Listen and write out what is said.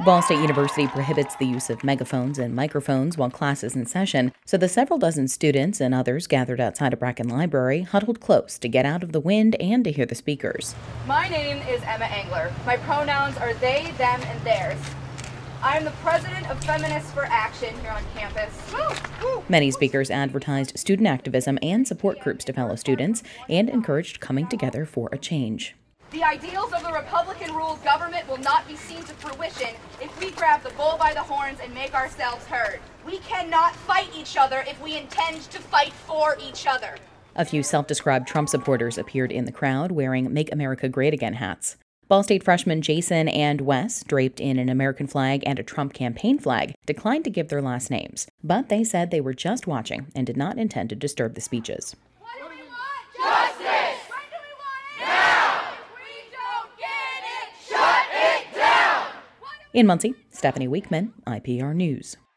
Ball State University prohibits the use of megaphones and microphones while class is in session, so the several dozen students and others gathered outside of Bracken Library huddled close to get out of the wind and to hear the speakers. My name is Emma Angler. My pronouns are they, them, and theirs. I am the president of Feminists for Action here on campus. Many speakers advertised student activism and support groups to fellow students and encouraged coming together for a change. The ideals of the Republican-ruled government will not be seen to fruition if we grab the bull by the horns and make ourselves heard. We cannot fight each other if we intend to fight for each other. A few self-described Trump supporters appeared in the crowd wearing Make America Great Again hats. Ball State freshmen Jason and Wes, draped in an American flag and a Trump campaign flag, declined to give their last names, but they said they were just watching and did not intend to disturb the speeches. What do we want? Justice! When do we want it? Now! If we don't get it, shut it down! In Muncie, Stephanie Weekman, IPR News.